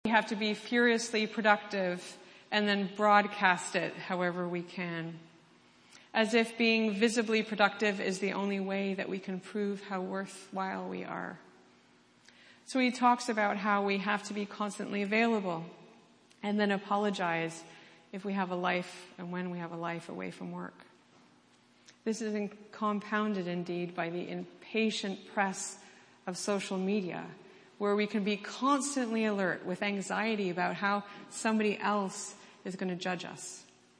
We have to be furiously productive and then broadcast it however we can, as if being visibly productive is the only way that we can prove how worthwhile we are. So he talks about how we have to be constantly available and then apologize if we have a life and when we have a life away from work. This is compounded indeed by the impatient press of social media, where we can be constantly alert with anxiety about how somebody else is going to judge us.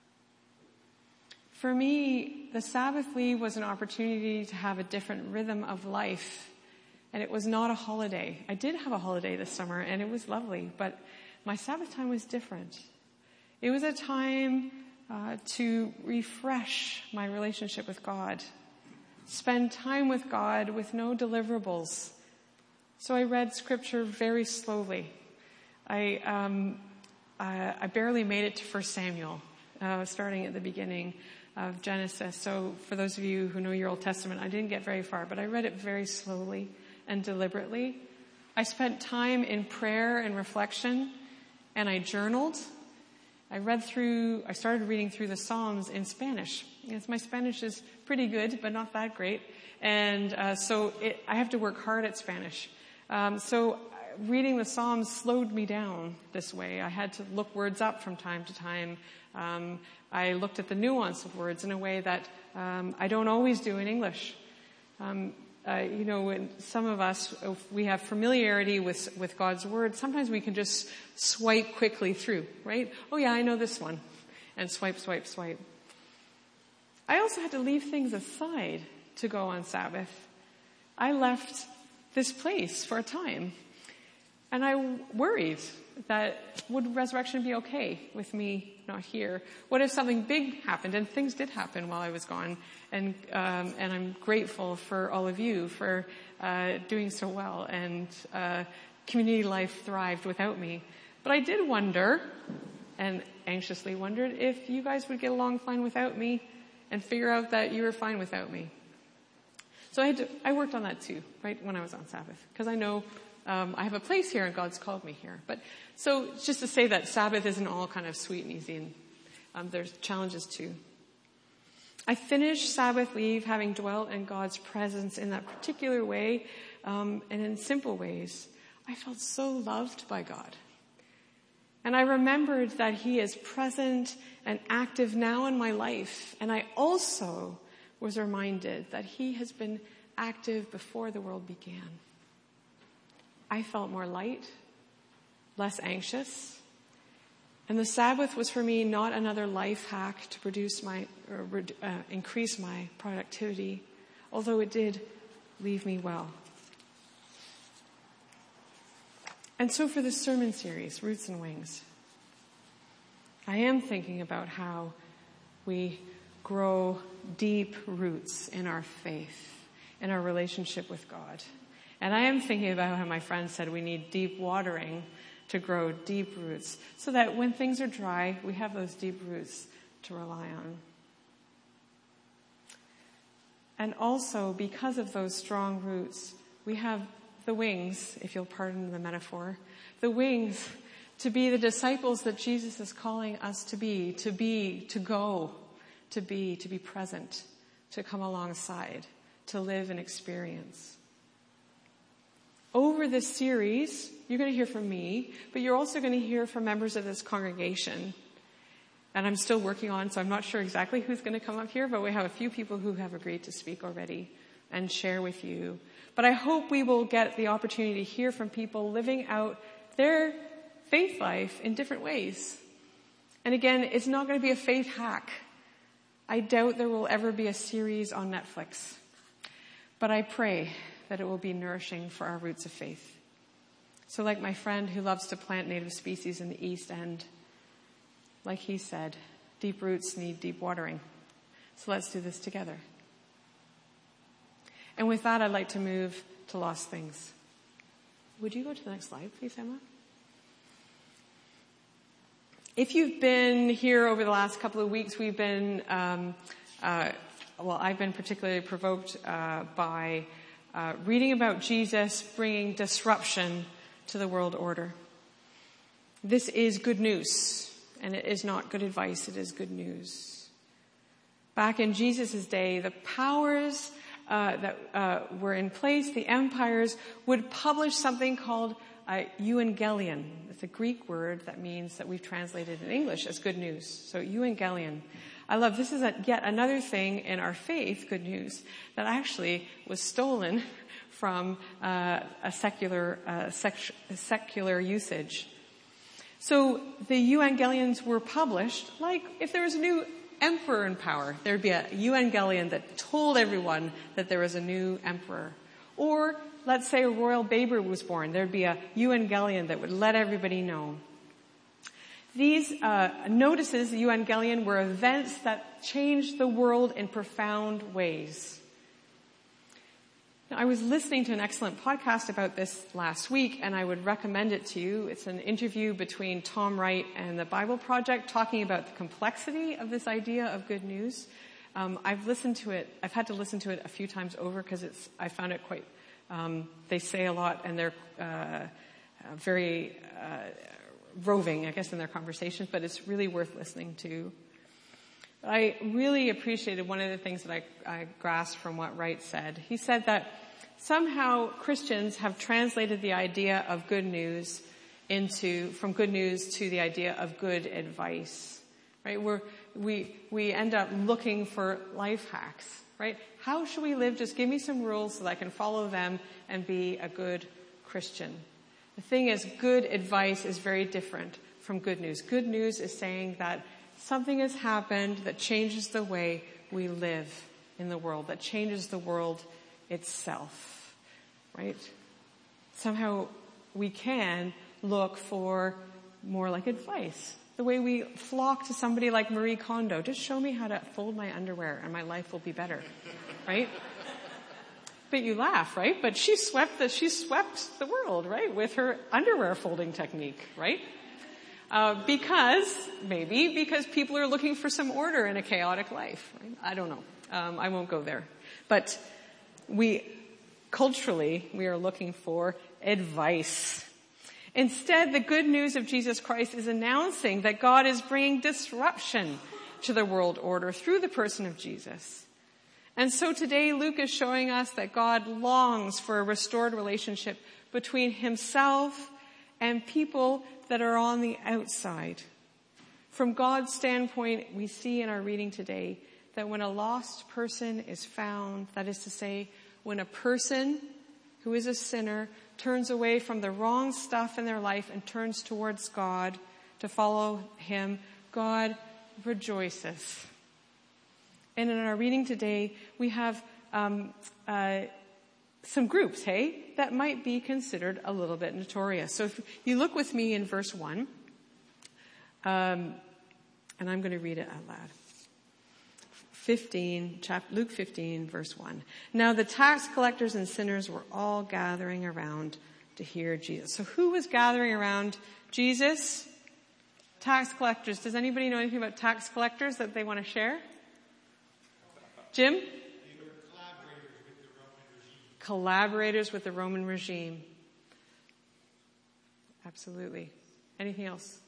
For me, the Sabbath leave was an opportunity to have a different rhythm of life, and it was not a holiday. I did have a holiday this summer, and it was lovely, but my Sabbath time was different. It was a time to refresh my relationship with God, spend time with God with no deliverables. So I read scripture very slowly. I barely made it to 1 Samuel, starting at the beginning of Genesis. So for those of you who know your Old Testament, I didn't get very far, but I read it very slowly and deliberately. I spent time in prayer and reflection, and I journaled. I started reading through the Psalms in Spanish. Yes, my Spanish is pretty good, but not that great. And I have to work hard at Spanish. So reading the Psalms slowed me down this way. I had to look words up from time to time. I looked at the nuance of words in a way that I don't always do in English. When some of us, if we have familiarity with God's word, sometimes we can just swipe quickly through, right? Oh yeah, I know this one. And swipe, swipe, swipe. I also had to leave things aside to go on Sabbath. I left this place for a time. And I worried that would resurrection be okay with me not here? What if something big happened? And things did happen while I was gone. And I'm grateful for all of you for doing so well. And community life thrived without me. But I did wonder, and anxiously wondered, if you guys would get along fine without me and figure out that you were fine without me. So I worked on that too, right, when I was on Sabbath. Because I know I have a place here and God's called me here. But so just to say that Sabbath isn't all kind of sweet and easy, and there's challenges too. I finished Sabbath leave having dwelt in God's presence in that particular way, and in simple ways. I felt so loved by God. And I remembered that He is present and active now in my life. And I also was reminded that He has been active before the world began. I felt more light, less anxious. And the Sabbath was for me not another life hack to increase my productivity, although it did leave me well. And so for this sermon series, Roots and Wings, I am thinking about how we grow deep roots in our faith, in our relationship with God. And I am thinking about how my friend said we need deep watering to grow deep roots, so that when things are dry, we have those deep roots to rely on. And also, because of those strong roots, we have the wings, if you'll pardon the metaphor, the wings to be the disciples that Jesus is calling us to be, to go, to be present, to come alongside, to live and experience. Over this series, you're going to hear from me, but you're also going to hear from members of this congregation. And I'm still working on, so I'm not sure exactly who's going to come up here, but we have a few people who have agreed to speak already and share with you. But I hope we will get the opportunity to hear from people living out their faith life in different ways. And again, it's not going to be a faith hack. I doubt there will ever be a series on Netflix. But I pray that it will be nourishing for our roots of faith. So like my friend who loves to plant native species in the East End, like he said, deep roots need deep watering. So let's do this together. And with that, I'd like to move to lost things. Would you go to the next slide, please, Emma? If you've been here over the last couple of weeks, we've been, I've been particularly provoked by reading about Jesus bringing disruption to the world order. This is good news, and it is not good advice, it is good news. Back in Jesus' day, the powers that were in place, the empires, would publish something called euangelion. It's a Greek word that means that we've translated in English as good news. So euangelion. I love, this is yet another thing in our faith, good news, that actually was stolen from a secular usage. So the euangelions were published like if there was a new emperor in power. There'd be a euangelion that told everyone that there was a new emperor. Or let's say a royal baby was born. There'd be a euangelion that would let everybody know. These notices, the euangelion, were events that changed the world in profound ways. Now, I was listening to an excellent podcast about this last week, and I would recommend it to you. It's an interview between Tom Wright and the Bible Project talking about the complexity of this idea of good news. I've listened to it. I've had to listen to it a few times over because I found it quite, they say a lot and they're very roving, I guess, in their conversations, but it's really worth listening to. I really appreciated one of the things that I grasped from what Wright said. He said that somehow Christians have translated the idea of good news from good news to the idea of good advice, right? We end up looking for life hacks, right? How should we live? Just give me some rules so that I can follow them and be a good Christian. The thing is, good advice is very different from good news. Good news is saying that something has happened that changes the way we live in the world, that changes the world itself, right? Somehow we can look for more like advice. The way we flock to somebody like Marie Kondo, just show me how to fold my underwear and my life will be better, right? But you laugh, right? But she swept the world, right? With her underwear folding technique, right? Because people are looking for some order in a chaotic life. Right? I don't know. I won't go there. But culturally, we are looking for advice. Instead, the good news of Jesus Christ is announcing that God is bringing disruption to the world order through the person of Jesus. And so today, Luke is showing us that God longs for a restored relationship between himself and people that are on the outside. From God's standpoint, we see in our reading today that when a lost person is found, that is to say, when a person who is a sinner turns away from the wrong stuff in their life and turns towards God to follow him, God rejoices. And in our reading today, we have some groups, that might be considered a little bit notorious. So if you look with me in verse 1, and I'm going to read it out loud. Luke 15, verse 1. Now the tax collectors and sinners were all gathering around to hear Jesus. So who was gathering around Jesus? Tax collectors. Does anybody know anything about tax collectors that they want to share? Jim? Collaborators with the Roman regime. Absolutely. Anything else?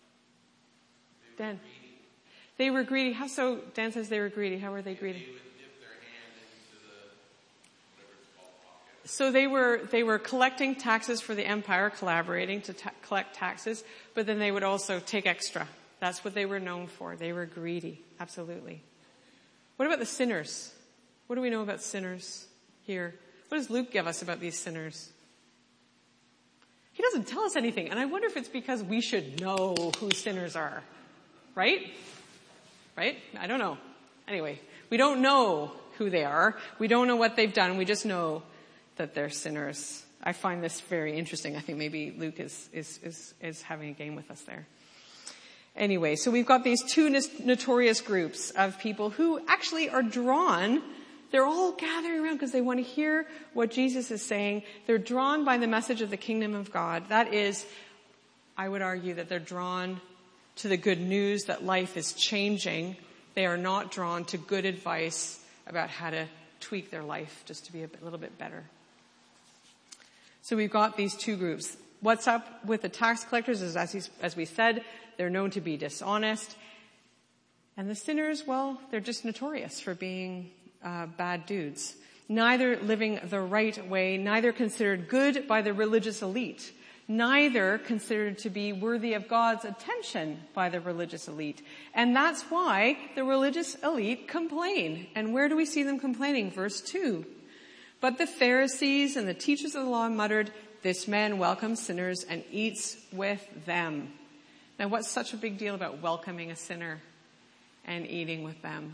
Dan? They were greedy. How so? Dan says they were greedy. How were they greedy? They would dip their hand into the, whatever it's called, pocket. So they were collecting taxes for the empire, collaborating to collect taxes, but then they would also take extra. That's what they were known for. They were greedy. Absolutely. What about the sinners? What do we know about sinners here? What does Luke give us about these sinners? He doesn't tell us anything, and I wonder if it's because we should know who sinners are. Right? Right? I don't know. Anyway, we don't know who they are. We don't know what they've done. We just know that they're sinners. I find this very interesting. I think maybe Luke is having a game with us there. Anyway, so we've got these two notorious groups of people who actually are drawn. They're all gathering around because they want to hear what Jesus is saying. They're drawn by the message of the kingdom of God. That is, I would argue that they're drawn to the good news that life is changing. They are not drawn to good advice about how to tweak their life just to be a little bit better. So we've got these two groups. What's up with the tax collectors is, as we said, they're known to be dishonest. And the sinners, well, they're just notorious for being bad dudes. Neither living the right way, neither considered good by the religious elite, neither considered to be worthy of God's attention by the religious elite. And that's why the religious elite complain. And where do we see them complaining? Verse 2. But the Pharisees and the teachers of the law muttered, "This man welcomes sinners and eats with them." Now, what's such a big deal about welcoming a sinner and eating with them?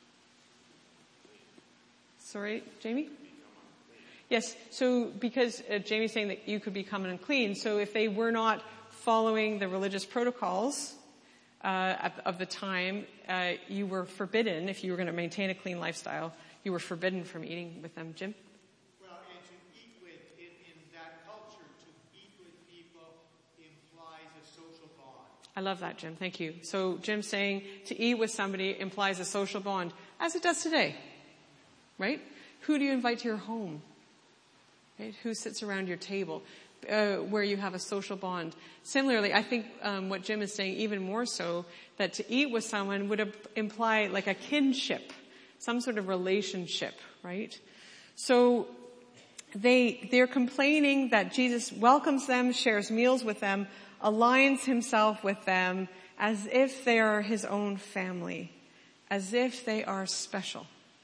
Sorry, Jamie? Yes, so because Jamie's saying that you could become unclean, so if they were not following the religious protocols of the time, you were forbidden, if you were going to maintain a clean lifestyle, you were forbidden from eating with them. Jim? Well, and to eat with, in that culture, to eat with people implies a social bond. I love that, Jim. Thank you. So Jim's saying to eat with somebody implies a social bond, as it does today, right? Who do you invite to your home? Right? Who sits around your table where you have a social bond? Similarly, I think what Jim is saying even more so, that to eat with someone would imply like a kinship, some sort of relationship, right? So they're complaining that Jesus welcomes them, shares meals with them, aligns himself with them as if they are his own family, as if they are special.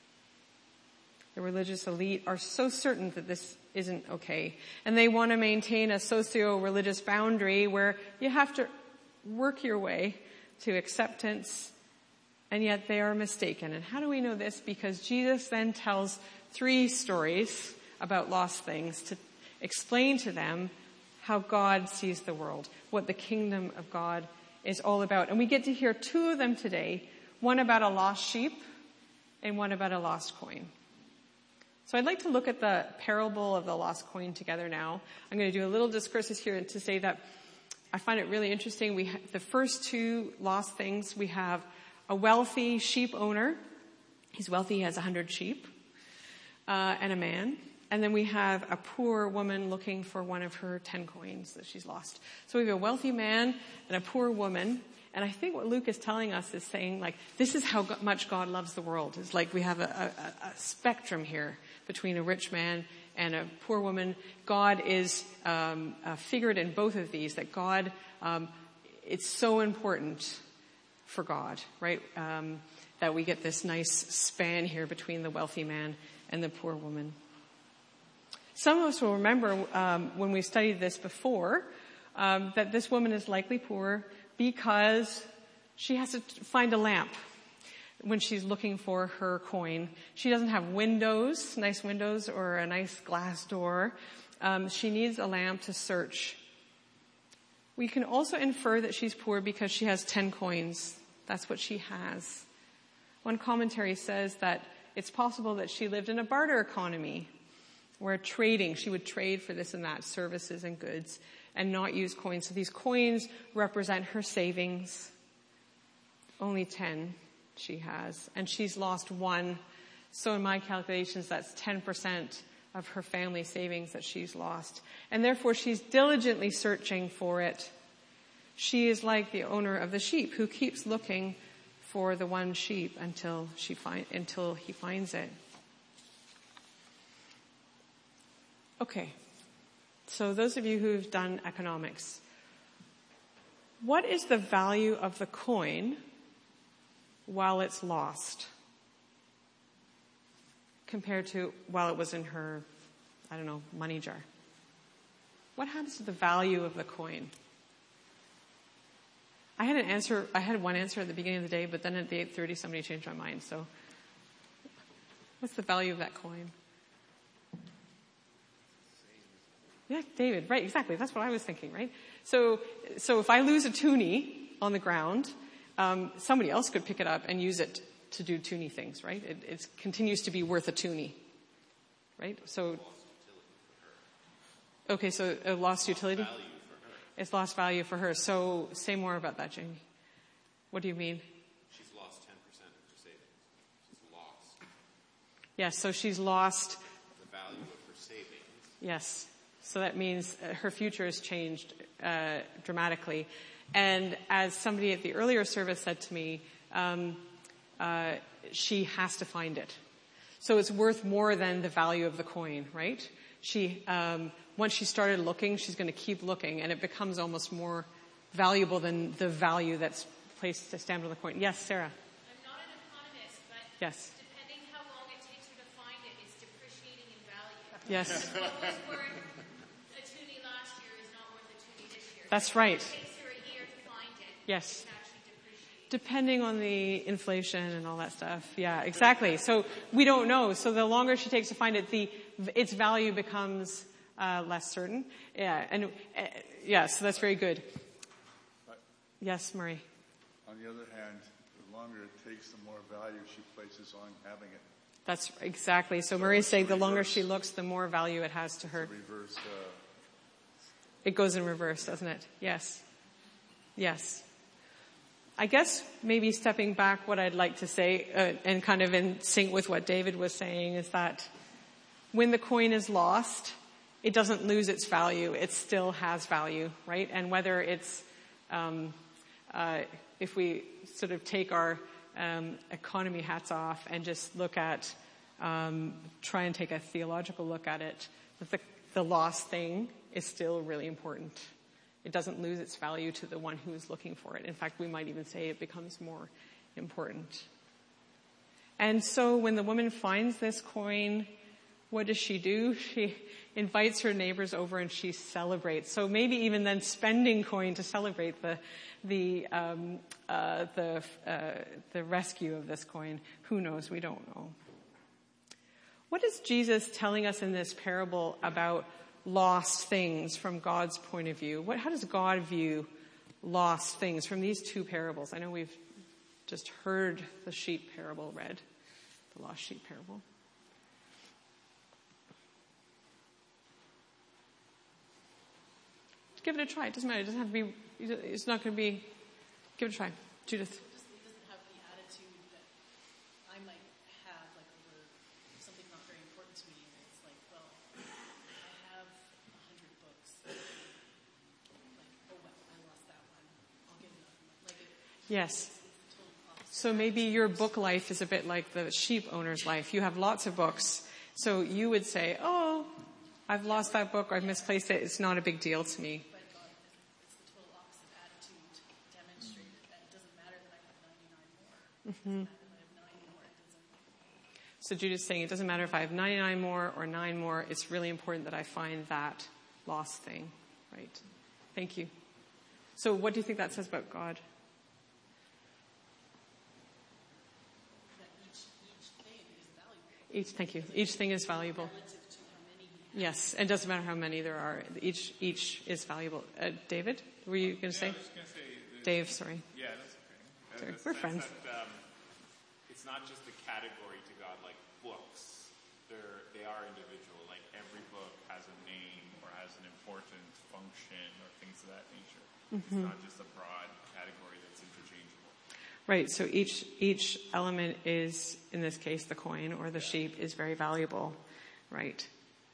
The religious elite are so certain that this isn't okay. And they want to maintain a socio-religious boundary where you have to work your way to acceptance, and yet they are mistaken. And how do we know this? Because Jesus then tells 3 stories about lost things to explain to them how God sees the world, what the kingdom of God is all about. And we get to hear 2 of them today, one about a lost sheep and one about a lost coin. So I'd like to look at the parable of the lost coin together now. I'm going to do a little discursus here to say that I find it really interesting. The first 2 lost things, we have a wealthy sheep owner. He's wealthy, he has 100 sheep, and a man. And then we have a poor woman looking for one of her 10 coins that she's lost. So we have a wealthy man and a poor woman. And I think what Luke is telling us is saying, like, this is how much God loves the world. It's like we have a spectrum here between a rich man and a poor woman. God is figured in both of these, that God, it's so important for God, right? That we get this nice span here between the wealthy man and the poor woman. Some of us will remember when we studied this before that this woman is likely poor because she has to find a lamp when she's looking for her coin. She doesn't have windows, nice windows, or a nice glass door. She needs a lamp to search. We can also infer that she's poor because she has 10 coins. That's what she has. One commentary says that it's possible that she lived in a barter economy where she would trade for this and that, services and goods, and not use coins. So these coins represent her savings. Only 10 she has. And she's lost 1. So in my calculations, that's 10% of her family savings that she's lost. And therefore, she's diligently searching for it. She is like the owner of the sheep who keeps looking for the one sheep until he finds it. Okay. So those of you who've done economics, what is the value of the coin while it's lost compared to while it was in her, money jar? What happens to the value of the coin? I had one answer at the beginning of the day, but then at the 8:30 somebody changed my mind. So what's the value of that coin? Yeah, David, right, exactly. That's what I was thinking, right? So if I lose a toonie on the ground, somebody else could pick it up and use it to do toonie things, right? It continues to be worth a toonie, right? So, okay, so a lost utility? It's lost value for her. So say more about that, Jamie. What do you mean? She's lost 10% of her savings. She's lost. Yes, so she's lost the value of her savings. Yes. So that means her future has changed dramatically. And as somebody at the earlier service said to me, she has to find it. So it's worth more than the value of the coin, right? Once she started looking, she's going to keep looking, and it becomes almost more valuable than the value that's placed to stamped on the coin. Yes, Sarah? I'm not an economist, but yes. Depending how long it takes her to find it, it's depreciating in value. Yes. What was worth a toonie last year is not worth a toonie this year. That's right. If it takes her a year to find it, yes. it can actually depreciate. Depending on the inflation and all that stuff. Yeah, exactly. So we don't know. So the longer she takes to find it, its value becomes less certain. Yeah, and so that's very good. Yes, Murray. On the other hand, the longer it takes, the more value she places on having it. That's exactly. So Murray's saying the longer she looks, the more value it has to her. Reverse. It goes in reverse, doesn't it? Yes. Yes. I guess maybe stepping back, what I'd like to say, and kind of in sync with what David was saying, is that when the coin is lost, it doesn't lose its value. It still has value, right? And whether it's, if we sort of take our economy hats off and just look at, try and take a theological look at it, that the lost thing is still really important. It doesn't lose its value to the one who is looking for it. In fact, we might even say it becomes more important. And so when the woman finds this coin, what does she do? She invites her neighbors over and she celebrates. So maybe even then spending coin to celebrate the rescue of this coin. Who knows? We don't know. What is Jesus telling us in this parable about lost things from God's point of view? How does God view lost things from these two parables? I know we've just heard the sheep parable read, the lost sheep parable. Give it a try. It doesn't matter. It doesn't have to be, it's not going to be, give it a try. Judith. It doesn't have the attitude that I might have, like, over something not very important to me. And it's like, well, I have 100 books. Like, oh, well, I lost that one. I'll get another one. Like, yes. So maybe your book life is a bit like the sheep owner's life. You have lots of books. So you would say, oh, I've lost that book, I've misplaced it, it's not a big deal to me. But God, it's the total opposite attitude demonstrated that it doesn't matter that I have 99 more. It doesn't matter that I have 9 more. It doesn't. So Judith's saying it doesn't matter if I have 99 more or 9 more, it's really important that I find that lost thing. Right. Thank you. So what do you think that says about God? That each thing is valuable. Thank you. Each thing is valuable. Relative to how many he has. Yes, and it doesn't matter how many there are. Each is valuable. David, were you going to say? I was going to say... Dave, sorry. Yeah, that's okay. Sorry, The we're sense friends. That, it's not just a category to God like books. They are individual. Like every book has a name or has an important function or things of that nature. It's not just a broad category that's interchangeable. Right, so each element is, in this case, the coin or the sheep is very valuable, right?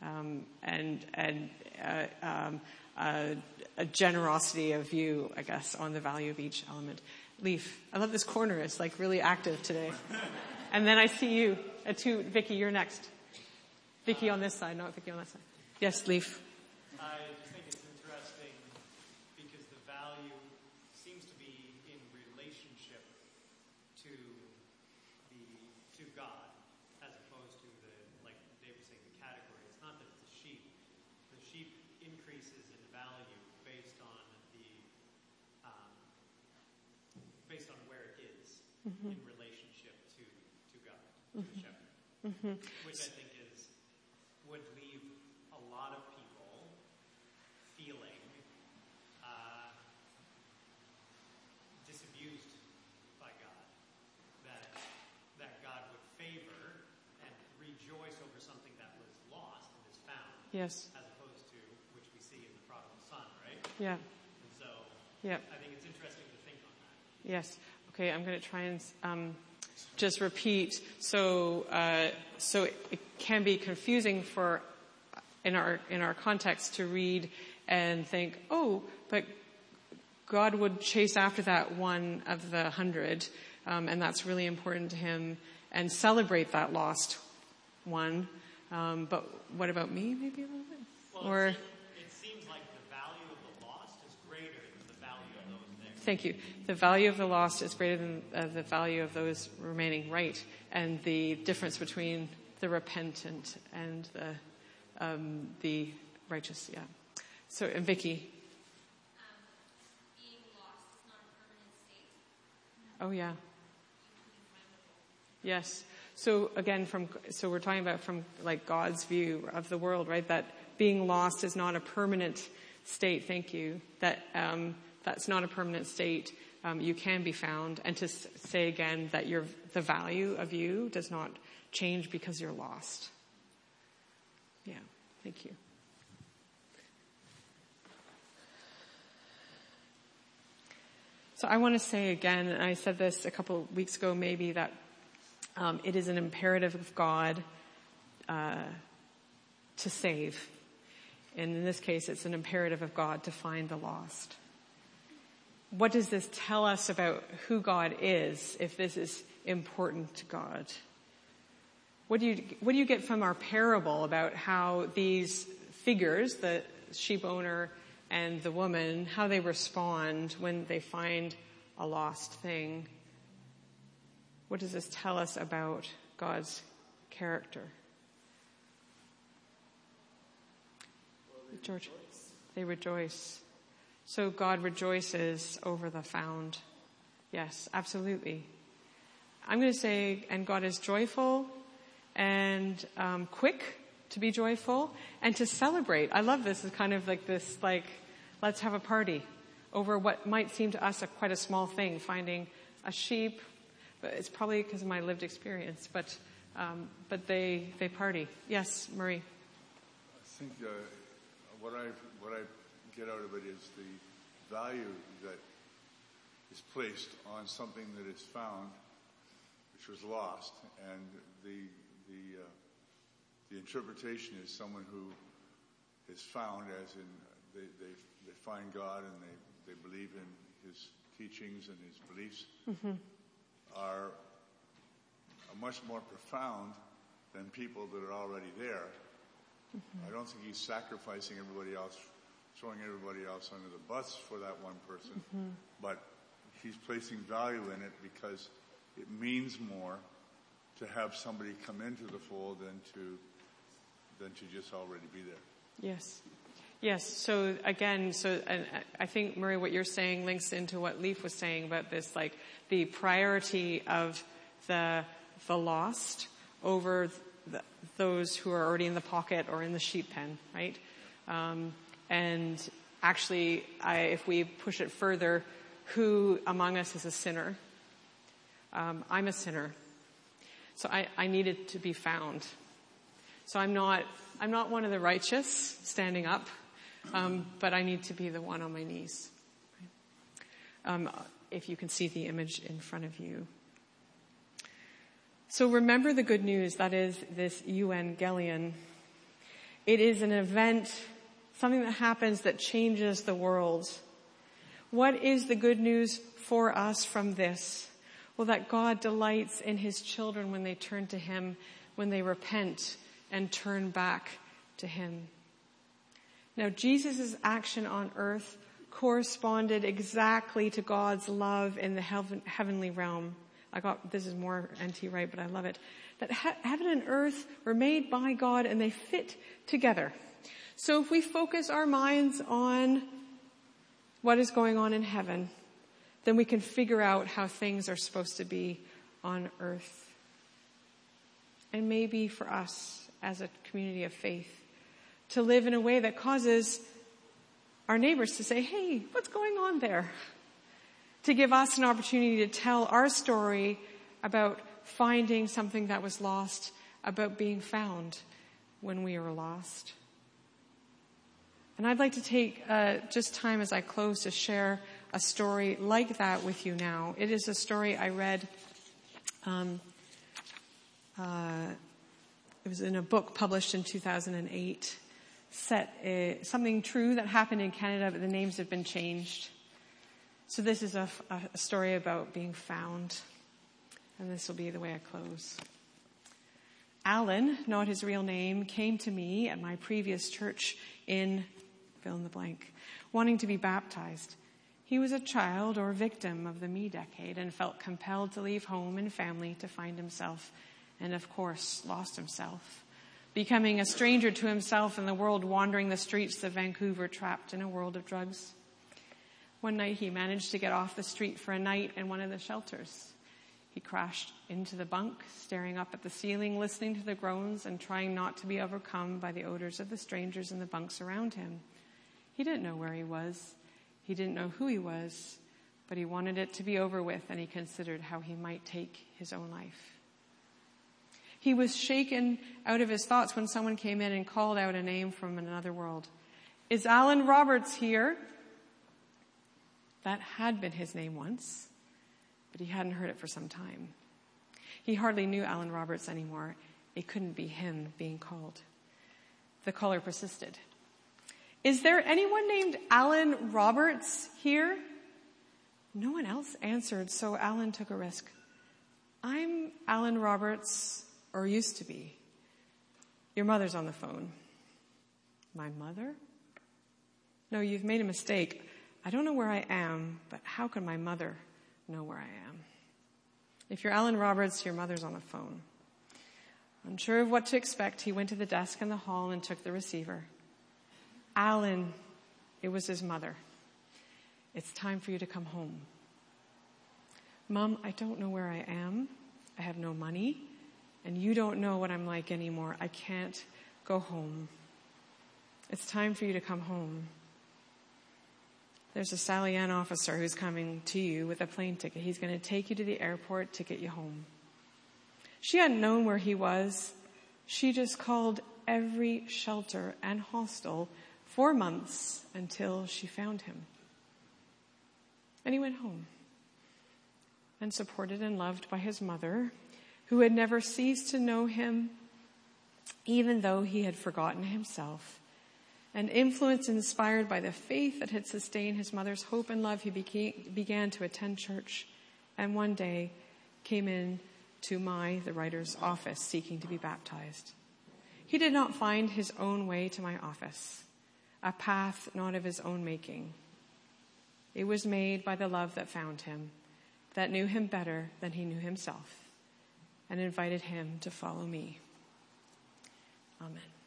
A generosity of view, I guess, on the value of each element. Leaf, I love this corner. It's like really active today. And then I see you, Vicky, you're next. Vicky on this side, not Vicky on that side. Yes, Leaf. I just think it's interesting because the value seems to be in relationship to God, as opposed to like Dave was saying, the category. It's not that it's a sheep. The sheep increases in value based on where it is in relationship to God, to the shepherd, which I think would leave a lot of people feeling disabused by God, that God would favor and rejoice over something that was lost and is found, Yes. as opposed to which we see in the prodigal son, right? Yeah. And so Yeah. I think it's interesting to think on that. Yes. Okay, I'm going to try and just repeat. So it can be confusing for in our context to read and think, oh, but God would chase after that one of the 100, and that's really important to him, and celebrate that lost one. But what about me, maybe a little bit? Well, it seems like the value of the lost is greater than the value of those there. Thank you. The value of the lost is greater than the value of those remaining, right? And the difference between the repentant and the righteous, yeah. So, and Vicky. Being lost is not a permanent state. Oh, yeah. Yes. So again, so we're talking about from like God's view of the world, right? That being lost is not a permanent state. Thank you. That that's not a permanent state. You can be found, and to say again that the value of you does not change because you're lost. Yeah. Thank you. So I want to say again, and I said this a couple of weeks ago, maybe that. It is an imperative of God to save. And in this case, it's an imperative of God to find the lost. What does this tell us about who God is if this is important to God? What do you get from our parable about how these figures, the sheep owner and the woman, how they respond when they find a lost thing? What does this tell us about God's character? George, they rejoice. So God rejoices over the found. Yes, absolutely. I'm going to say, and God is joyful and quick to be joyful and to celebrate. I love this. It's kind of like this, like, let's have a party over what might seem to us quite a small thing, finding a sheep. But it's probably because of my lived experience. But they party. Yes, Marie. I think what I get out of it is the value that is placed on something that is found, which was lost, and the interpretation is someone who is found, as in they find God and they believe in His teachings and His beliefs. Mm-hmm. Are much more profound than people that are already there. Mm-hmm. I don't think he's sacrificing everybody else, throwing everybody else under the bus for that one person, but he's placing value in it because it means more to have somebody come into the fold than to just already be there. Yes. Yes. So again, and I think, Murray, what you're saying links into what Leaf was saying about this, like the priority of the lost over those who are already in the pocket or in the sheep pen, right? And actually, if we push it further, who among us is a sinner? I'm a sinner. So I needed to be found. So I'm not one of the righteous standing up. But I need to be the one on my knees. If you can see the image in front of you. So remember the good news, that is this euangelion. It is an event, something that happens that changes the world. What is the good news for us from this? Well, that God delights in His children when they turn to Him, when they repent and turn back to Him. Now, Jesus' action on earth corresponded exactly to God's love in the heavenly realm. This is more NT right, but I love it. That heaven and earth were made by God and they fit together. So if we focus our minds on what is going on in heaven, then we can figure out how things are supposed to be on earth. And maybe for us as a community of faith, to live in a way that causes our neighbors to say, hey, what's going on there? To give us an opportunity to tell our story about finding something that was lost, about being found when we were lost. And I'd like to take just time as I close to share a story like that with you now. It is a story I read. It was in a book published in 2008. something true that happened in Canada, but the names have been changed. So this is a story about being found. And this will be the way I close. Alan, not his real name, came to me at my previous church in fill in the blank, wanting to be baptized. He was a child or victim of the me decade and felt compelled to leave home and family to find himself, and of course lost himself, becoming a stranger to himself in the world, wandering the streets of Vancouver, trapped in a world of drugs. One night he managed to get off the street for a night in one of the shelters. He crashed into the bunk, staring up at the ceiling, listening to the groans and trying not to be overcome by the odors of the strangers in the bunks around him. He didn't know where he was. He didn't know who he was, but he wanted it to be over with, and he considered how he might take his own life. He was shaken out of his thoughts when someone came in and called out a name from another world. "Is Alan Roberts here?" That had been his name once, but he hadn't heard it for some time. He hardly knew Alan Roberts anymore. It couldn't be him being called. The caller persisted. "Is there anyone named Alan Roberts here?" No one else answered, so Alan took a risk. "I'm Alan Roberts, or used to be. Your mother's on the phone." "My mother?" "No, you've made a mistake. I don't know where I am, but how can my mother know where I am? If you're Alan Roberts, your mother's on the phone." Unsure of what to expect, he went to the desk in the hall and took the receiver. "Alan," it was his mother. "It's time for you to come home." "Mom, I don't know where I am. I have no money, and you don't know what I'm like anymore. I can't go home. It's time for you to come home. There's a Sally Ann officer who's coming to you with a plane ticket. He's going to take you to the airport to get you home." She hadn't known where he was. She just called every shelter and hostel for months until she found him. And he went home and supported and loved by his mother, who had never ceased to know him, even though he had forgotten himself. And influenced and inspired by the faith that had sustained his mother's hope and love, he began to attend church, and one day came in to the writer's office, seeking to be baptized. He did not find his own way to my office, a path not of his own making. It was made by the love that found him, that knew him better than he knew himself, and invited him to follow me. Amen.